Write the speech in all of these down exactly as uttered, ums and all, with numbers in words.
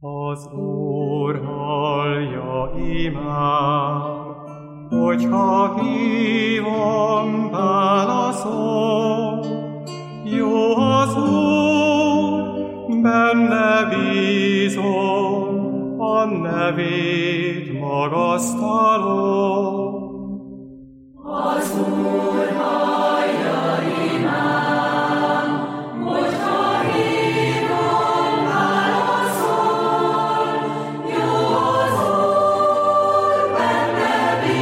Az Úr hallja imám, hogyha hívom, válaszol. Jó az Úr, benne bízom, a nevét magasztalom. Az Úr hallja imám, hogyha hívom, válaszol. Jó az Úr, benne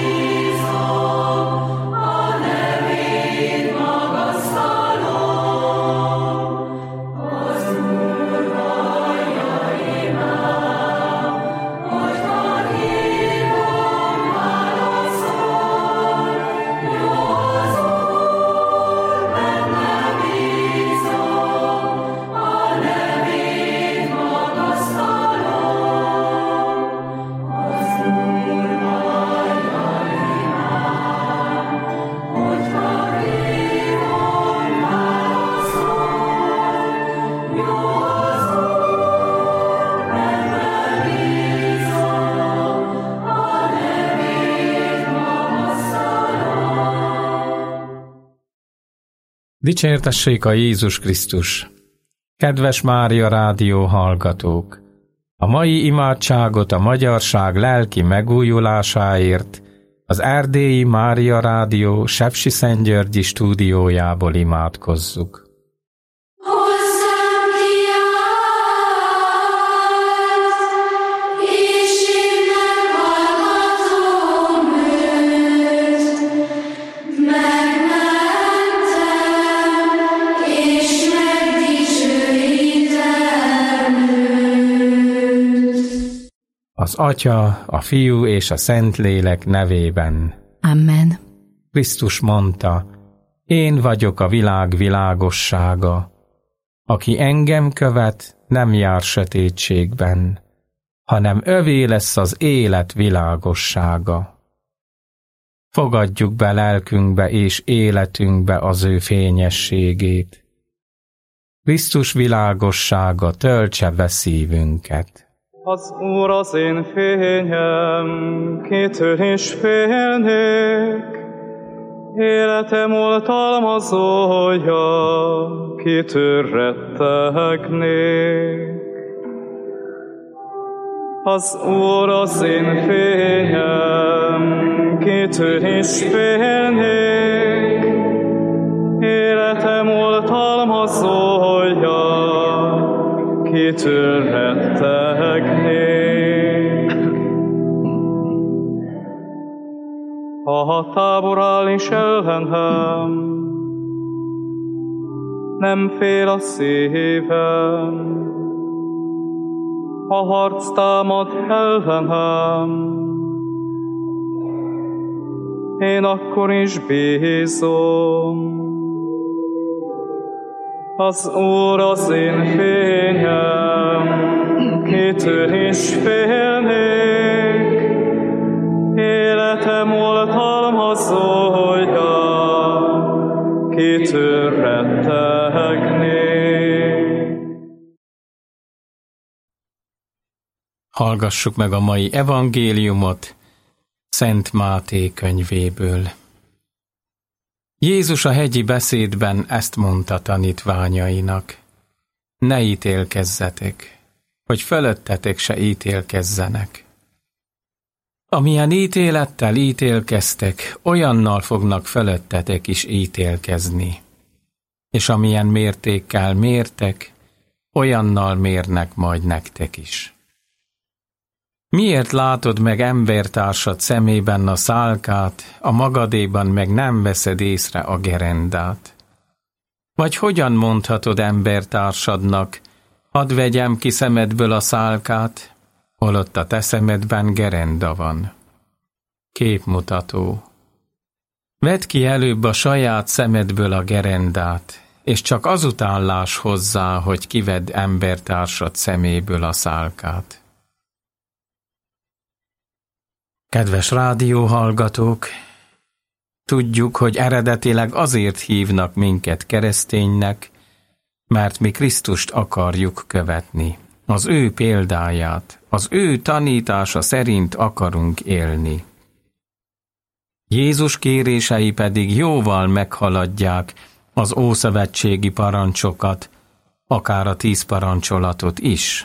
bízom, a nevét magasztalom. Az Úr hallja imám, hogyha hívom, válaszol. Jó az Úr, benne bízom, a nevét magasztalom. Az Úr hallja imám, hogyha hívom, válaszol. Jó az Úr, benne bízom, a nevét magasztalom. Dicsértessék a Jézus Krisztus! Kedves Mária Rádió hallgatók! A mai imádságot a magyarság lelki megújulásáért az Erdélyi Mária Rádió Sepsiszentgyörgyi stúdiójából imádkozzuk. Hozzám kiállt, és én meghallgatom őt. Megmentem, és megdicsőítem őt. Az Atya, a Fiú és a Szentlélek nevében. Amen. Krisztus mondta, én vagyok a világ világossága. Aki engem követ, nem jár sötétségben, hanem övé lesz az élet világossága. Fogadjuk be lelkünkbe és életünkbe az ő fényességét. Krisztus világossága töltse be szívünket. Az Úr az én fényem, kitől is félnék. Életem oltalmazója, kitől rettegnék. Az Úr az én fényem, kitől is félnék. Életem oltalmazója, kitől rettegnék. Ha tábor áll is ellenem, nem fél a szívem. Ha harc támad ellenem, én akkor is bízom. Az Úr az én fényem, kitől is félnék. Életem oltalmazója, kitől rettegnék. Hallgassuk meg a mai evangéliumot Szent Máté könyvéből. Jézus a hegyi beszédben ezt mondta tanítványainak: ne ítélkezzetek, hogy fölöttetek se ítélkezzenek. Amilyen ítélettel ítélkeztek, olyannal fognak fölöttetek is ítélkezni. És amilyen mértékkel mértek, olyannal mérnek majd nektek is. Miért látod meg embertársad szemében a szálkát, a magadéban meg nem veszed észre a gerendát? Vagy hogyan mondhatod embertársadnak, hadd vegyem ki szemedből a szálkát, holott a te szemedben gerenda van? Képmutató. Vedd ki előbb a saját szemedből a gerendát, és csak azután láss hozzá, hogy kivedd embertársad szeméből a szálkát. Kedves rádióhallgatók! Tudjuk, hogy eredetileg azért hívnak minket kereszténynek, mert mi Krisztust akarjuk követni. az ő példáját, az ő tanítása szerint akarunk élni. Jézus kérései pedig jóval meghaladják az ószövetségi parancsokat, akár a tíz parancsolatot is.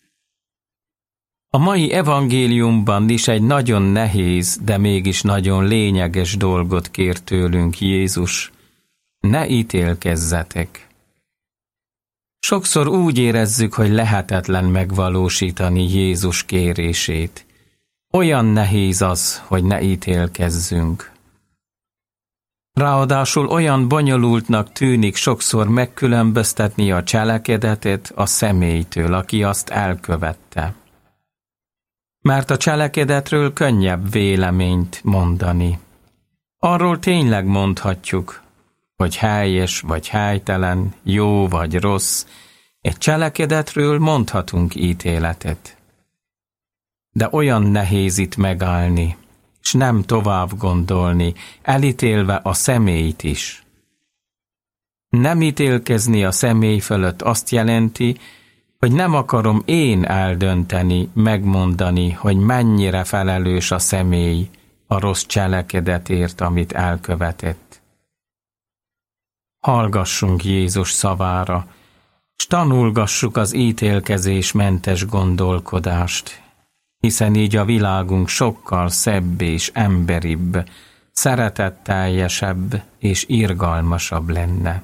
A mai evangéliumban is egy nagyon nehéz, de mégis nagyon lényeges dolgot kér tőlünk Jézus. Ne ítélkezzetek. Sokszor úgy érezzük, hogy lehetetlen megvalósítani Jézus kérését. Olyan nehéz az, hogy ne ítélkezzünk. Ráadásul olyan bonyolultnak tűnik sokszor megkülönböztetni a cselekedetet a személytől, aki azt elkövette. Mert a cselekedetről könnyebb véleményt mondani. Arról tényleg mondhatjuk, hogy helyes vagy helytelen, jó vagy rossz, egy cselekedetről mondhatunk ítéletet. De olyan nehéz itt megállni, s nem tovább gondolni, elítélve a személyt is. Nem ítélkezni a személy fölött azt jelenti, hogy nem akarom én eldönteni, megmondani, hogy mennyire felelős a személy a rossz cselekedetért, amit elkövetett. Hallgassunk Jézus szavára, s tanulgassuk az ítélkezésmentes gondolkodást, hiszen így a világunk sokkal szebb és emberibb, szeretetteljesebb és irgalmasabb lenne.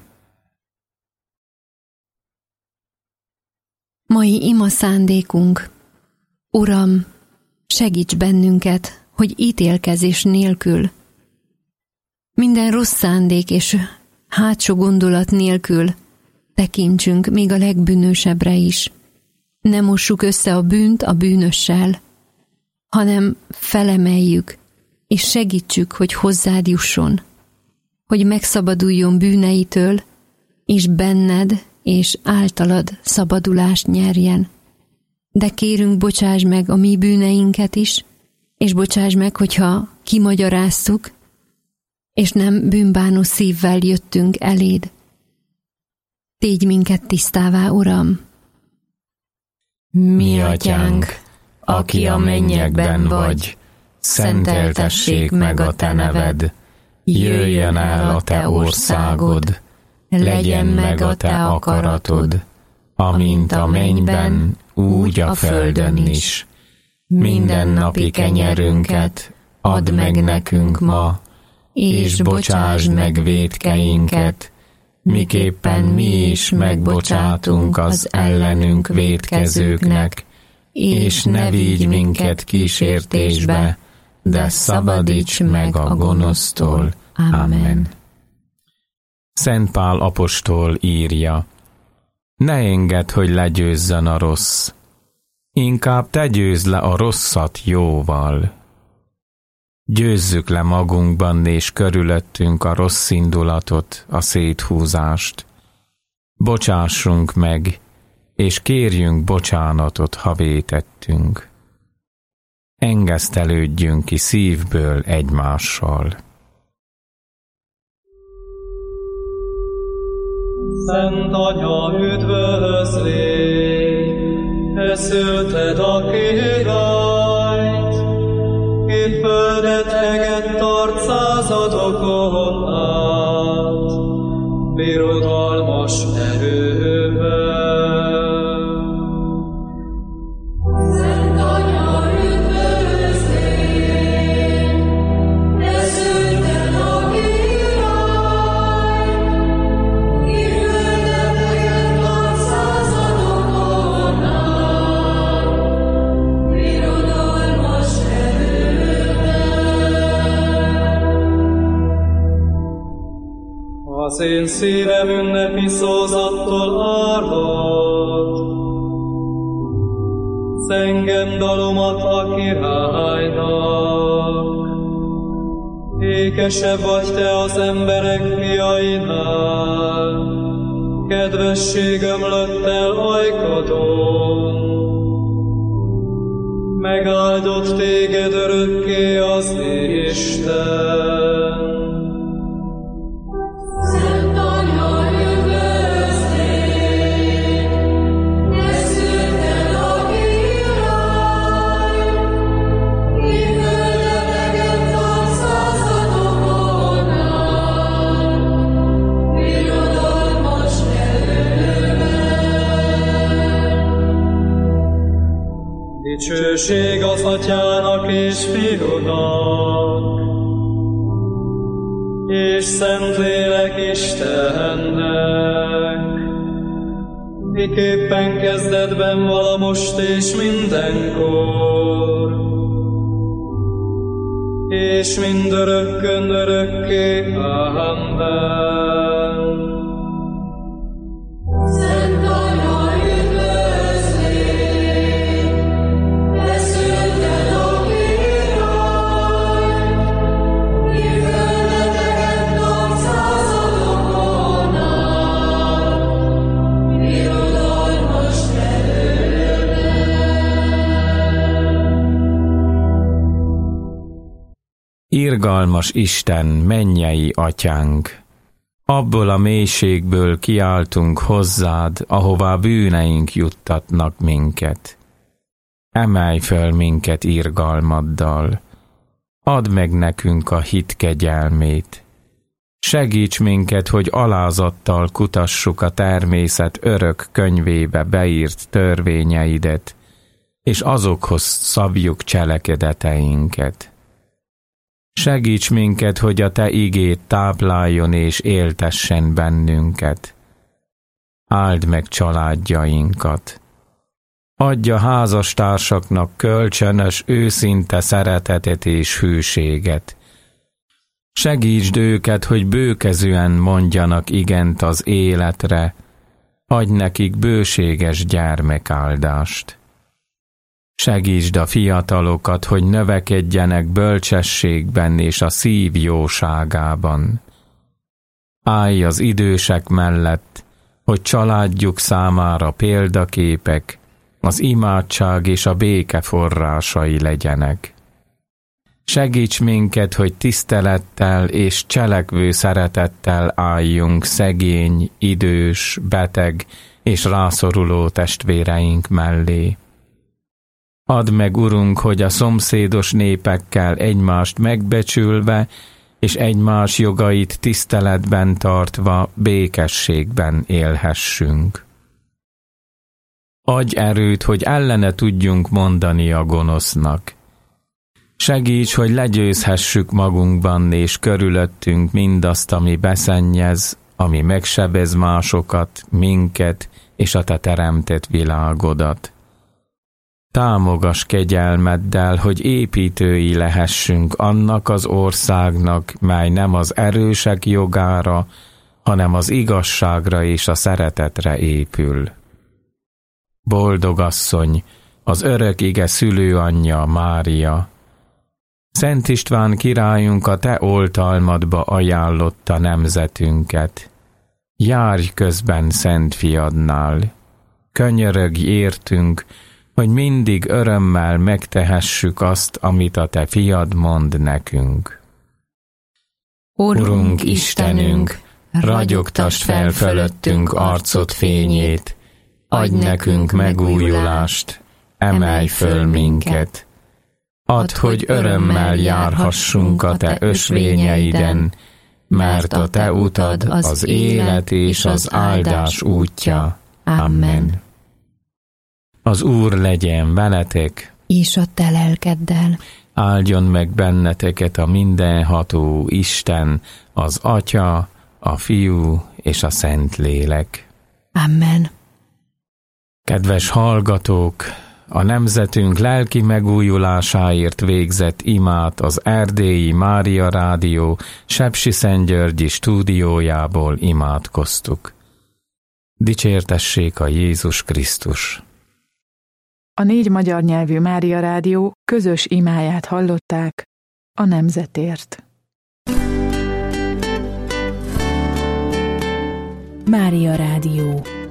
Mai ima szándékunk: Uram, segíts bennünket, hogy ítélkezés nélkül, minden rossz szándék és hátsó gondolat nélkül tekintsünk még a legbűnösebbre is. Ne mossuk össze a bűnt a bűnössel, hanem felemeljük, és segítsük, hogy hozzád jusson, hogy megszabaduljon bűneitől, és benned és általad szabadulást nyerjen. De kérünk, bocsáss meg a mi bűneinket is, és bocsáss meg, hogyha kimagyaráztuk, és nem bűnbánó szívvel jöttünk eléd. Tégy minket tisztává, Uram! Mi atyánk, aki a mennyekben vagy, szenteltessék meg a te neved, jöjjön el a te országod, legyen meg a te akaratod, amint a mennyben, úgy a földön is. Mindennapi kenyerünket add meg nekünk ma, és bocsásd meg vétkeinket, miképpen mi is megbocsátunk az ellenünk vétkezőknek, és ne vigy minket kísértésbe, de szabadíts meg a gonosztól. Amen. Szent Pál apostol írja: ne engedd, hogy legyőzzön a rossz, inkább te győzd le a rosszat jóval. Győzzük le magunkban és körülöttünk a rossz indulatot, a széthúzást. Bocsássunk meg, és kérjünk bocsánatot, ha vétettünk. Engesztelődjünk ki szívből egymással. Szent Atya, üdvözlégy, te szülted a királyt, ki földet eget tart századokon át, birodalmas erővel. Szent Atya, üdvözlégy, te szülted a királyt, ki földet eget tart századokon át, birodalmas Az én szívem ünnepi szózattól árvad, zengem dalomat a királynak. Ékesebb vagy te az emberek fiainál, kedvesség ömlött el ajkadon. Megáldott téged örökké az Isten. Szent Atya, üdvözlégy, te szülted a Dicsőség az Atyának és Fiúnak, és Szentlélek Istennek, miképpen kezdetben vala most és mindenkor, és mindörökkön örökké. Amen. Szent Anya, üdvözlégy, beszélted a király, kiföldeteket napszázadokon át, birodalmas Irgalmas Isten, mennyei Atyánk! Abból a mélységből kiáltunk hozzád, ahová bűneink juttatnak minket. Emelj föl minket irgalmaddal, add meg nekünk a hit kegyelmét. Segíts minket, hogy alázattal kutassuk a természet örök könyvébe beírt törvényeidet, és azokhoz szabjuk cselekedeteinket. Segíts minket, hogy a Te igéd tápláljon és éltessen bennünket. Áld meg családjainkat. Adj a házastársaknak kölcsönös, őszinte szeretetet és hűséget. Segítsd őket, hogy bőkezűen mondjanak igent az életre. Adj nekik bőséges gyermekáldást. Segítsd a fiatalokat, hogy növekedjenek bölcsességben és a szív jóságában. Állj az idősek mellett, hogy családjuk számára példaképek, az imádság és a béke forrásai legyenek. Segíts minket, hogy tisztelettel és cselekvő szeretettel álljunk szegény, idős, beteg és rászoruló testvéreink mellé. Add meg, Urunk, hogy a szomszédos népekkel egymást megbecsülve és egymás jogait tiszteletben tartva békességben élhessünk. Adj erőt, hogy ellene tudjunk mondani a gonosznak. Segíts, hogy legyőzhessük magunkban és körülöttünk mindazt, ami beszennyez, ami megsebez másokat, minket és a Te teremtett világodat. Támogass kegyelmeddel, hogy építői lehessünk annak az országnak, mely nem az erősek jogára, hanem az igazságra és a szeretetre épül. Boldog asszony, az örök ige szülőanyja Mária! Szent István királyunk a Te oltalmadba ajánlotta nemzetünket. Járj közben Szent Fiadnál! Könyörögj értünk, hogy mindig örömmel megtehessük azt, amit a Te Fiad mond nekünk. Urunk Istenünk, ragyogtasd fel fölöttünk arcod fényét, adj nekünk megújulást, emelj föl minket. Add, hogy örömmel járhassunk a Te ösvényeiden, mert a Te utad az élet és az áldás útja. Amen. Az Úr legyen veletek, és a Te lelkeddel. áldjon meg benneteket a mindenható Isten, az Atya, a Fiú és a Szentlélek. Amen. Kedves hallgatók, a nemzetünk lelki megújulásáért végzett imát az Erdélyi Mária Rádió Sepsiszentgyörgyi stúdiójából imádkoztuk. Dicsértessék a Jézus Krisztus! A négy magyar nyelvű Mária Rádió közös imáját hallották a nemzetért. Mária Rádió.